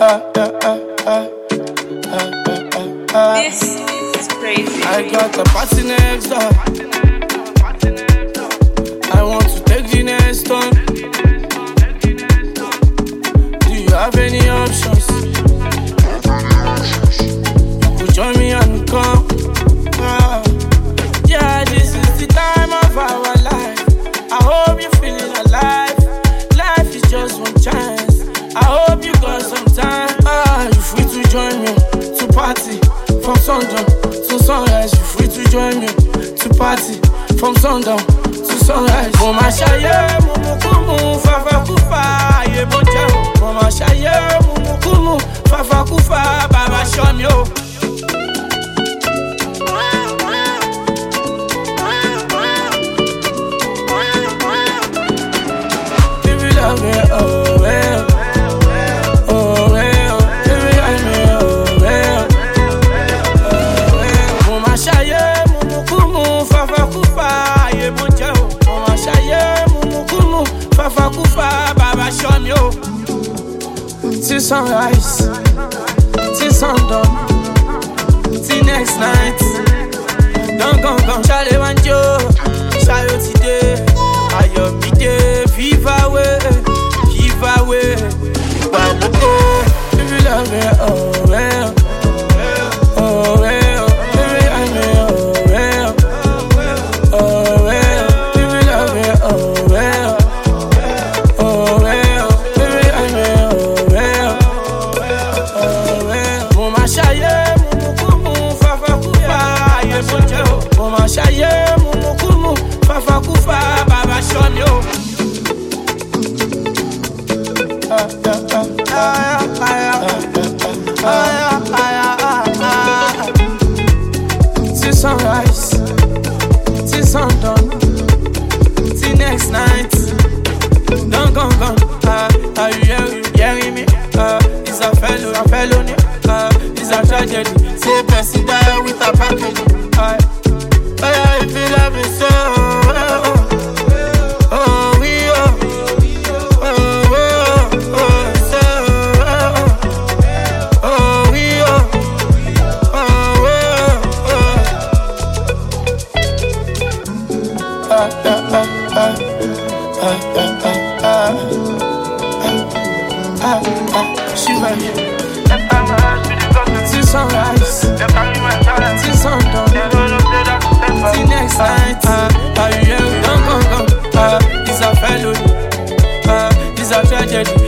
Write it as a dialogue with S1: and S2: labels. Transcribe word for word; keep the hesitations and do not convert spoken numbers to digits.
S1: This is crazy.
S2: I got a party next door. I want to take the next one. Do you have any options? You could join me and come. Ah. Yeah, this is the time of our life. I hope you're feeling alive. Life is just one chance. I hope you got some time. Ah, you free to join me to party from sundown to sunrise. You free to join me to party from sundown to sunrise. Mama shaye mumu kumu fafa kufa ye boja. Mama shaye mumu kumu fafa kufa baba show me oh. If you love me, oh well. Fafa kufa, baba show me oh. Till sunrise, till sundown, till next night. Don't come, come, shale wanjo, shale today. Ayo mi day, viva way, viva way. If you love me, oh well, oh well. Baby, I mean, oh well, oh well. If you love me, oh well. Mama shaye mumu kumu fafa kufa baba show me oh. Till sunrise, till sundown, till next night. Don't come, come. Ah, are you hearing, hearing me? Ah, it's a fellow, a felony. Ah, it's a tragedy. Say person die with a package. Ah. I feel love is so oh, oh, we oh, oh, oh, oh, so oh, oh, we oh, oh, oh, oh. Ah, ah, ah, ah, ah, ah, ah, ah, ah, Shiva. Till sunrise, till sundown. Till next night, ah, are you here? Don't come, come, ah, it's a felony, ah, it's a tragedy.